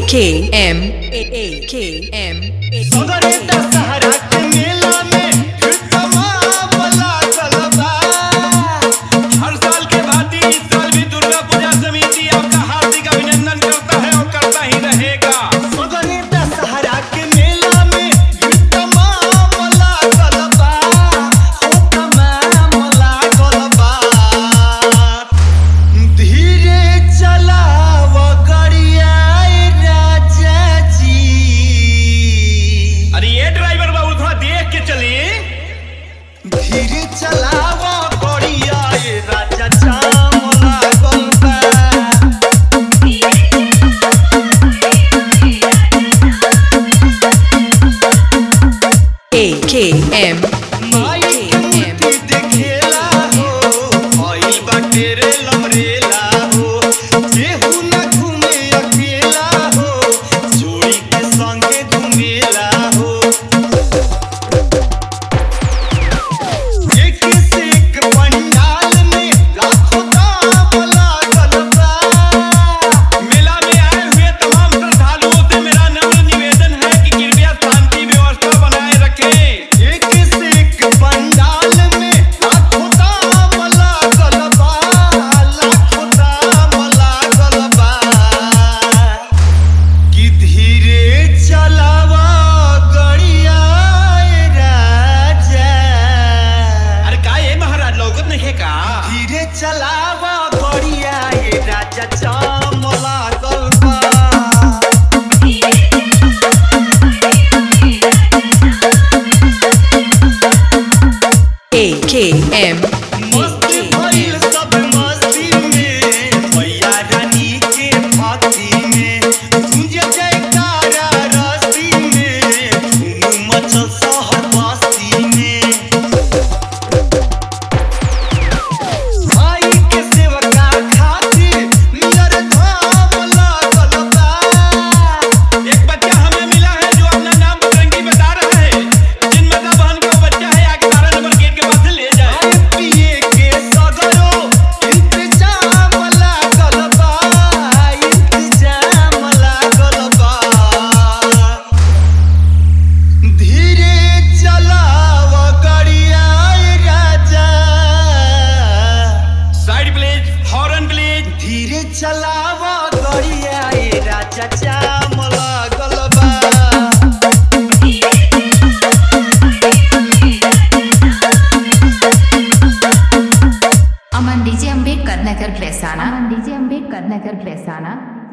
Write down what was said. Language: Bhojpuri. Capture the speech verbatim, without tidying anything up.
K M A K M सगरे दशहरा के मेला में तमाम लागल बा। हर साल के भांति इस साल भी दुर्गा पूजा समिति आपका हार्दिक अभिनंदन करता है और करता ही रहेगा। सगरे दशहरा के मेला में तमाम लागल बा, हो तमाम लागल बा। धीरे चलाव गाड़िया राजा जी। अरे ये ड्राइवर बाबू थोड़ा देख के चली। धीरे चलाव गाड़िया राजा जाम लागल बा। A K M माई के मूर्ति देखेला हो, आइल बाटे रे लमरेला हो। केहू ना घूमे अकेला हो, जोड़ी के संगे घूमेला हो। एक से एक पंडाल में लाखों दाम लागल बा। मेला में आए हुए तमाम श्रद्धालुओं से मेरा नम्र निवेदन है कि कृपया शांति व्यवस्था बनाए रखें। एक से एक पंडाल में लाखों दाम लागल बा, लाखों दाम लागल बा। कि धीरे चलावा गड़िया राजा। अरे का ये महाराज लौकत नहीं है का? धीरे चलावा गड़िया राजा जाम लागल बा। A K M मस्ती भइल सब मस्ती में, मैया रानी के भक्ति में। गूंज जयकारा रस्ती में, धूम मचल शहर बस्ती में। माई के सेवका खातिर नियर धाम लागल बा। एक बच्चा हमें मिला है जो अपना नाम बजरंगी बता रहा है। जिन माता बहन का वो बच्चा है आगे बारह नंबर गेट के पास से ले जाए। पिए के सगरो इंतजाम लागल बा, इंतजाम लागल बा। धीरे चलाव गाड़िया राजा। Side please, horn please. धीरे चलाव गाड़िया राजा जाम लागल बा। अमन डीजे अम्बेडकर नगर प्रेसाना अमन डीजे अम्बेडकर नगर प्रेसाना